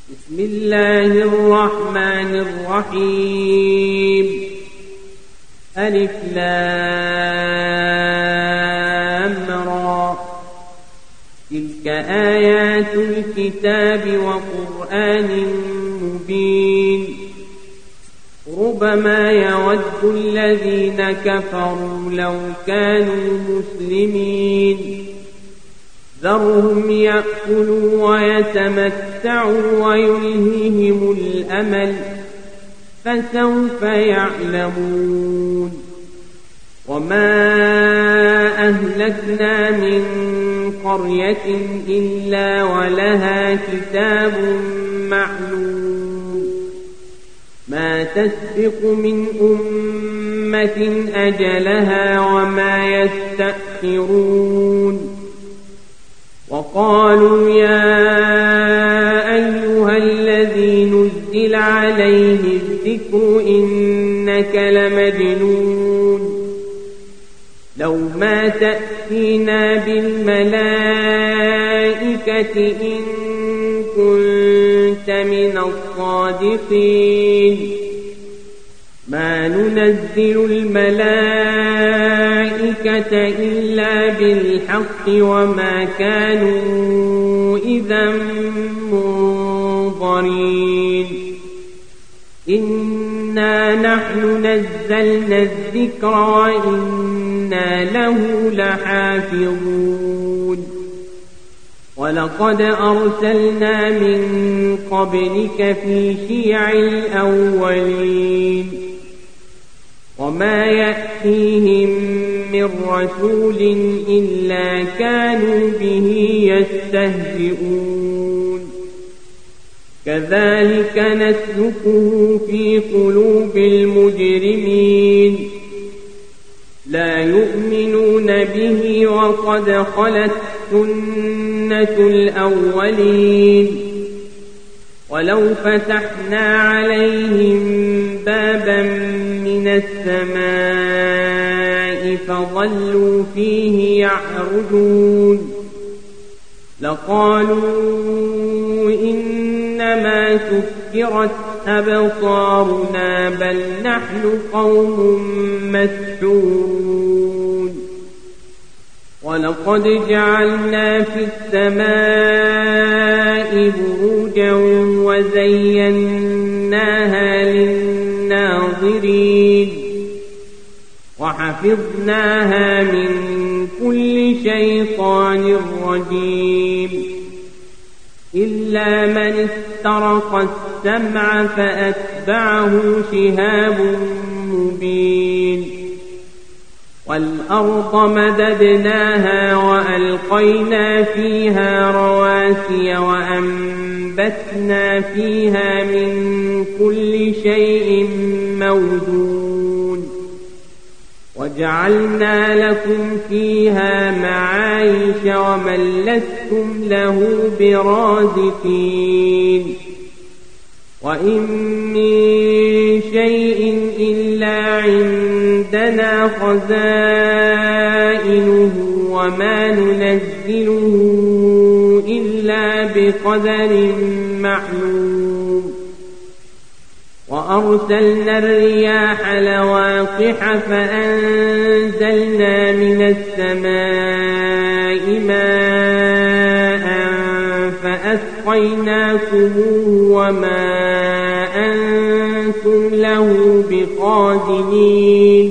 بسم الله الرحمن الرحيم. ألف لام را. تلك آيات الكتاب وقرآن مبين. ربما يود الذين كفروا لو كانوا مسلمين. ذرهم يأكلوا ويتمتعوا ويلهيهم الأمل فسوف يعلمون. وما أهلكنا من قرية إلا ولها كتاب معلوم ما تسبق من أمة أجلها وما يستأخرون. وقالوا يا أيها الذي نزل عليه الذكر إنك لمجنون لو ما تأتينا بالملائكة إن كنت من الصادقين. ما ننزل الملائكة إلا بالحق وما كانوا إذا منظرين. إنا نحن نزلنا الذكر وإنا له لحافظون. ولقد أرسلنا من قبلك في شيع الأولين وما يأتيهم من رسول إلا كانوا به يستهزئون. كذلك نسلكه في قلوب المجرمين. لا يؤمنون به وقد خلت سنة الأولين. ولو فتحنا عليهم بابا من السماء فظلوا فيه يعرجون لقالوا إنما سكرت أبصارنا بل نحن قوم مسحورون. ولقد جعلنا في السماء بروجا وزيناها للناظرين وحفظناها من كل شيطان رجيم إلا من استرق السمع فأتبعه شهاب مبين. والأرض مددناها وألقينا فيها رواسي وأنبتنا فيها من كل شيء موزون. وجعلنا لكم فيها معايش ومن لستم له برازقين. وإن من شيء إلا عندنا خزائنه وما ننزله إلا بقدر معلوم. وأرسلنا الرياح لواقح فأنزلنا من السماء ماء فأسقيناكموه وما أنتم له بخازنين.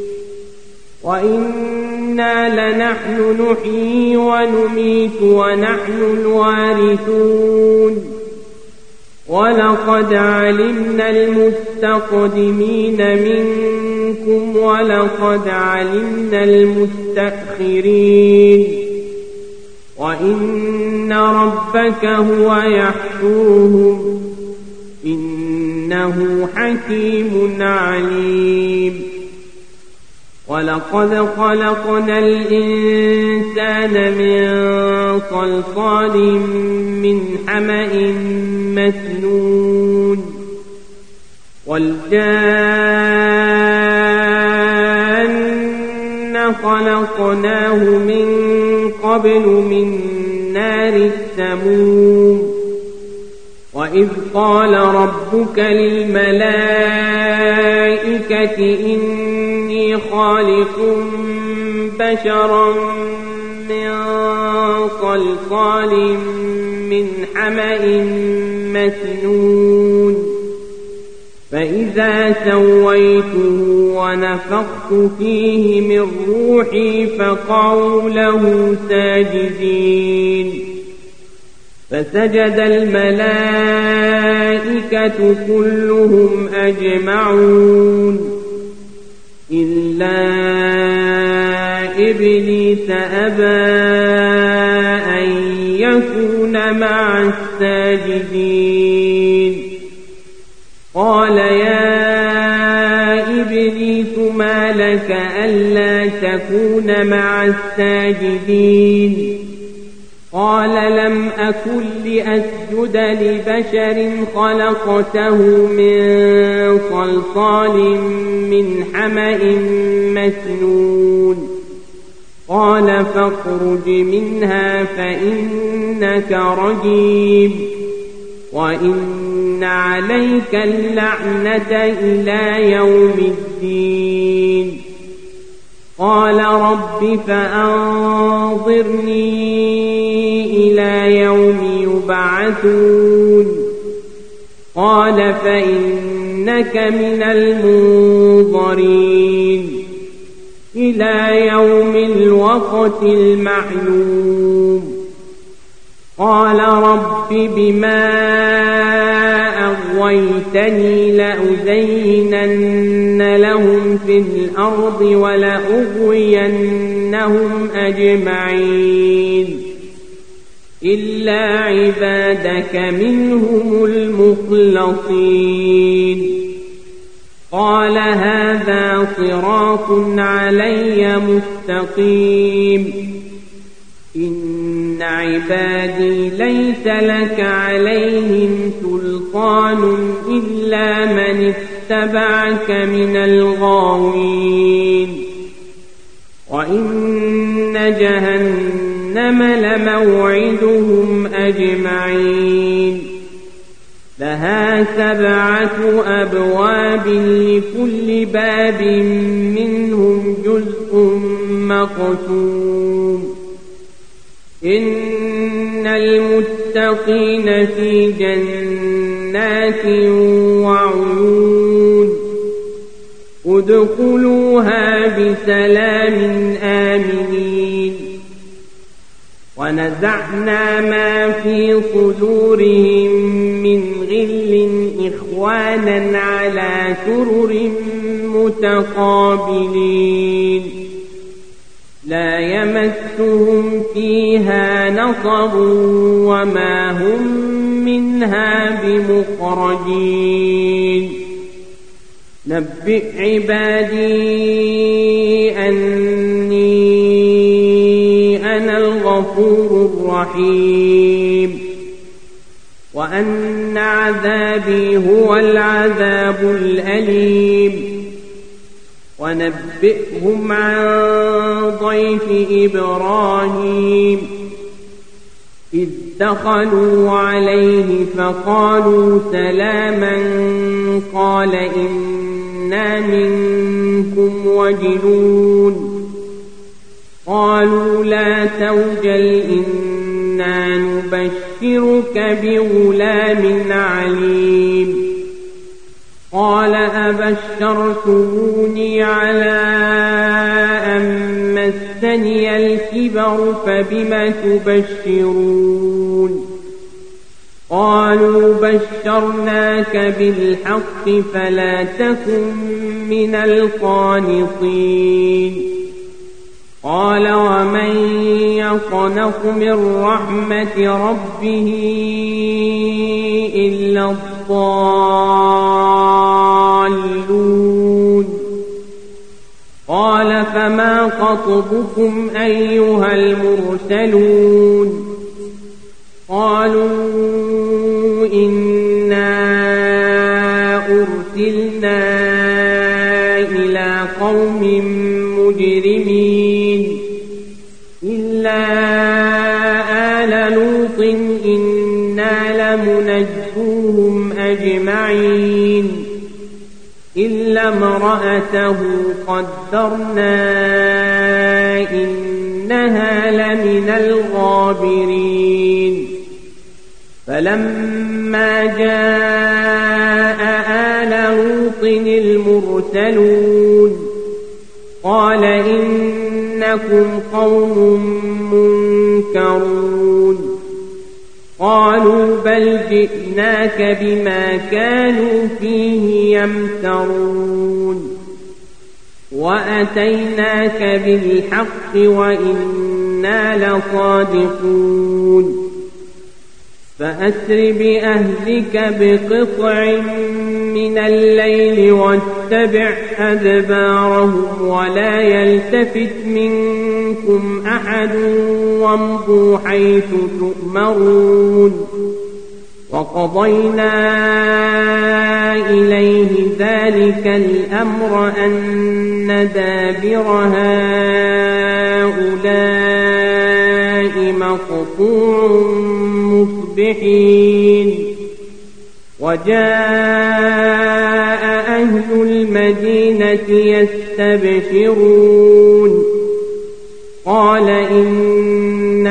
وإنا لنحن نحيي ونميت ونحن الوارثون. ولقد علمنا المستقدمين منكم ولقد علمنا المستأخرين. وإن ربك هو يحشرهم إنه حكيم عليم. ولقد خلقنا الإنسان من صلصال من حمأ مسنون. والجان خلقناه من قبل من نار السموم. وإذ قال ربك للملائكة إني خالق بشرا من صلصال من حمأ مسنون فإذا سويته ونفخت فيه من روحي فقعوا له ساجدين فسجد الملائكة كلهم أجمعون إلا إبليس أبى أن يكون مع الساجدين قال يا إبليس ما لك ألا تكون مع الساجدين قال لم أكن لأسجد لبشر خلقته من صلصال من حمأ مسنون قال فاخرج منها فإنك رجيم وإن عليك اللعنة إلى يوم الدين قال رب فأنظرني إلى يوم يبعثون قال فإنك من المنظرين إلى يوم الوقت المعلوم قال رب بما أغويتني لأزينن لهم في الأرض ولأغوينهم أجمعين إلا عبادك منهم المخلصين قال هذا صراط علي مستقيم إن عبادي ليس لك عليهم سلطان إلا من اتبعك من الغاوين وإن جهنم لموعدهم أجمعين لها 7 أبواب لكل باب منهم جزء مقسوم إن المتقين في جنات وعيون ادخلوها بسلام آمنين ونزعنا ما في صدورهم من غل إخوانا على سرر متقابلين لا يمسهم فيها نصب وما هم منها بمخرجين نبئ عبادي أني أنا الغفور الرحيم وأن عذابي هو العذاب الأليم ونبئهم عن ضيف إبراهيم إذ دخلوا عليه فقالوا سلاما قال إنا منكم وجلون قالوا لا توجل إنا نبشرك بغلام عليم قال أبشرتموني على أن مسني الكبر فبم تبشرون قالوا بشرناك بالحق فلا تكن من القانطين قال ومن يقنط من رحمة ربه إلا الضالون قال فما خطبكم أيها المرسلون قالوا إنا أرسلنا إلى قوم مجرمين إلا آل لوط إنا لمنجون فكلتوهم أجمعين إلا امرأته قدرنا إنها لمن الغابرين فلما جاء آل لوط المرسلون قال إنكم قوم منكرون قالوا بل جئناك بما كانوا فيه يمترون وأتيناك بالحق وإنا لصادقون فأسر بأهلك بقطع من الليل واتبع أدبارهم ولا يلتفت منكم أحد وامضوا حيث تؤمرون وقضينا إليه ذلك الأمر أن دابر هؤلاء مقطوع مصبحين وجاء أهل المدينة يستبشرون قال إن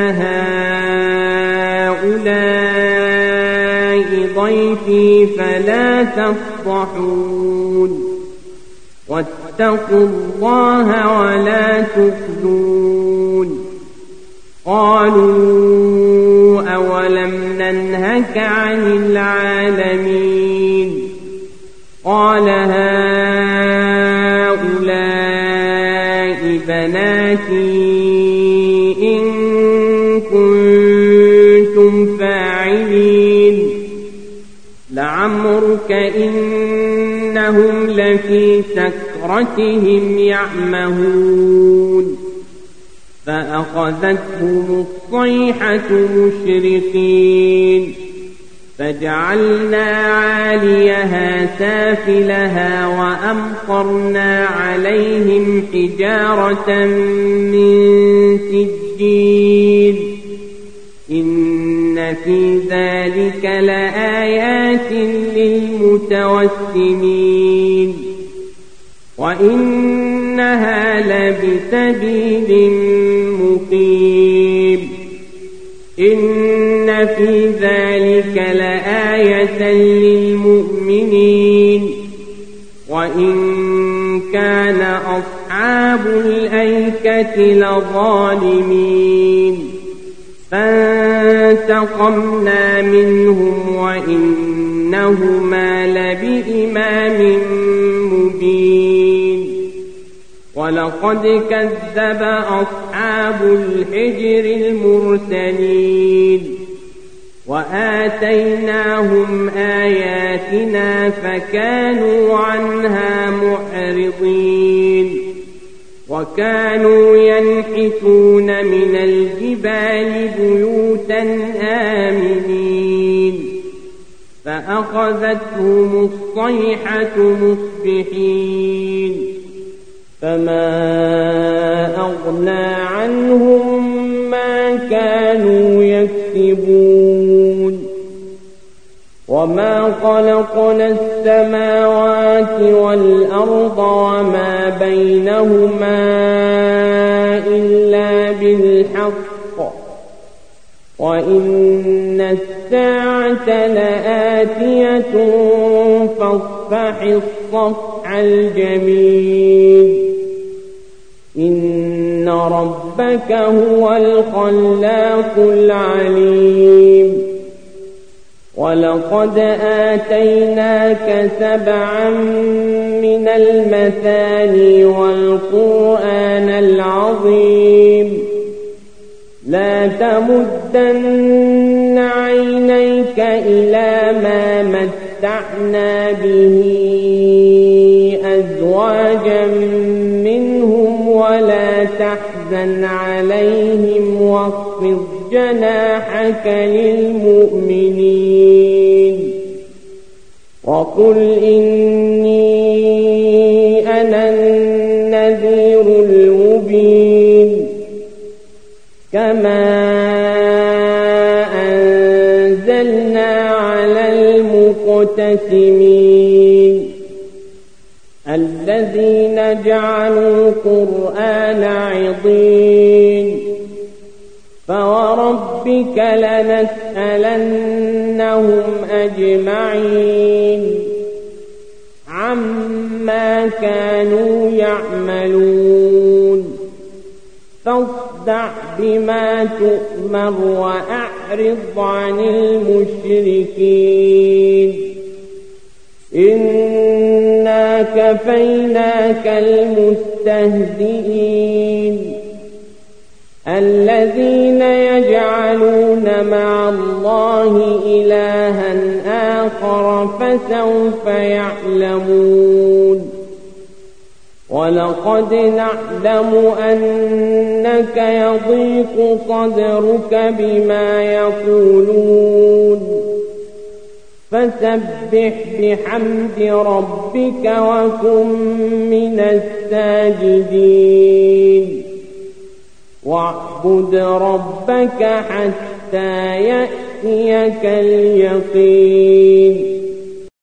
هؤلاء ضيفي فلا تفضحون واتقوا الله ولا تخزون قالوا أولم ننهك عن العالمين قال هؤلاء بناتي إن كنتم فاعلين لعمرك إنهم لفي سكرتهم يعمهون فأخذتهم الصيحة مشرقين فجعلنا عاليها سافلها وأمطرنا عليهم حجارة من سجيل إن في ذلك لآيات للمتوسمين وإنها لبسبيل مقيم إن في ذلك لآية للمؤمنين وإن كان أصحاب الأيكة لظالمين فانتقمنا منهم وإنهما لبإمام مبين ولقد كذب أصحاب الحجر المرسلين وآتيناهم آياتنا فكانوا عنها معرضين وكانوا ينحتون من الجبال بيوتا آمنين فأخذتهم الصيحة مصبحين فما أغنى عنهم ما كانوا يكسبون وما خلقنا السماوات والأرض وما بينهما إلا بالحق وإن الساعة لآتية فاصفح الصفح الجميل إن ربك هو الخلاق العليم ولقد آتيناك 7 من المثاني والقرآن العظيم لا تمدن عينيك إلى ما متعنا به أزواجا منهم ولا تحزن عليهم واخفض جناحك للمؤمنين وقل إني أنا النذير المبين كما أنزلنا على المقتسمين الذين جعلوا القرآن عضين فوربك لنسألنهم أجمعين عما كانوا يعملون فاصدع بما تؤمر وأعرض عن المشركين إنا كفيناك المستهزئين الذين يجعلون مع الله إلها آخر فسوف يعلمون ولقد نعلم أنك يضيق صدرك بما يقولون فسبح بحمد ربك وكن من الساجدين واعبد ربك حتى يأتيك اليقين